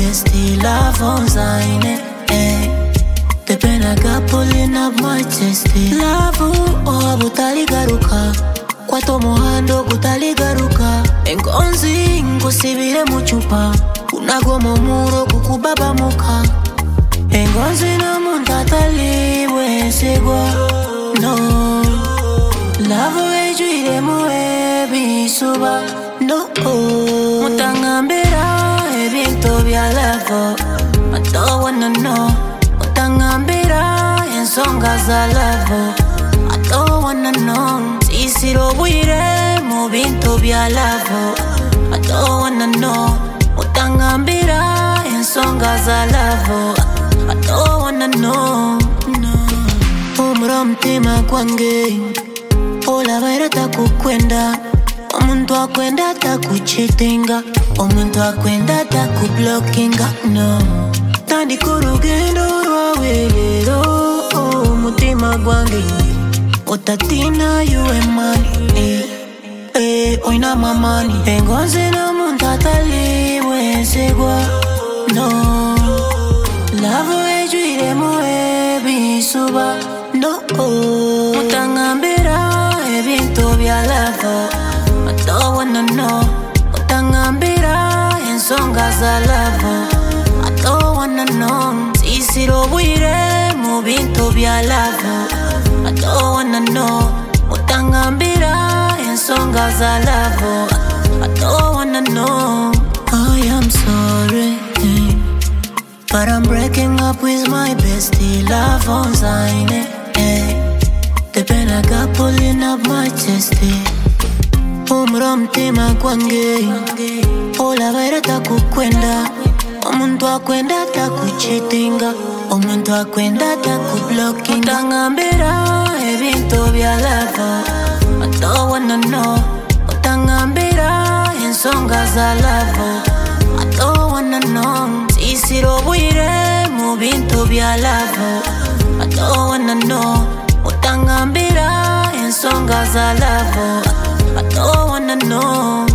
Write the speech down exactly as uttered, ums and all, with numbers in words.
bestie, love on Zaine. Eh. The pen I got pulling up my chest. Love oh abutali garuka. Kwato mohando kutali garuka. Engonzi ngusibire muchupa. Unagomo muro kukubaba muka. Engonzi na muntatali wesegwa. No. Love wejuire muwe bisuba. No. Mutangambira ebinto bya love. I don't wanna know. Mutangambira ensonga za love. I don't wanna know. Sisiro bwire mu binto bya love. I don't wanna know. Mutangambira ensonga za love. I don't wanna know. No. Umura mtima kwange. Ola baira takukwenda. Omuntu akwenda takuchetinga. Omuntu akwenda takublockinga. No. Tandi kurugendo rwawelero. Oh, mutima gwange. Otatina yuwe mani. Eh, eh, oina mamani. Engonze na muntatali wesegwa. No. Love wejuire muwe bisuba. No. Mutangambira ebinto bya love. I don't wanna know. Mutangambira ensonga za love. I don't wanna know. Sisiro bwire mu binto bya love. I don't wanna know. Mutangambira ensonga za love. I don't wanna know. I am sorry, eh, but I'm breaking up with my bestie, love on Zaine. Eh. The pen I got pulling up my chest. Umura mtima kwange. Ola baira takukwenda. Omuntu akwenda takuchetinga. Omuntu akwenda takublockinga. Mutangambira ebinto bya love. I don't wanna know. Mutangambira ensonga za love. I don't wanna know. Sisiro bwire mu binto bya love. I don't wanna know. Mutangambira ensonga za love. I don't wanna know.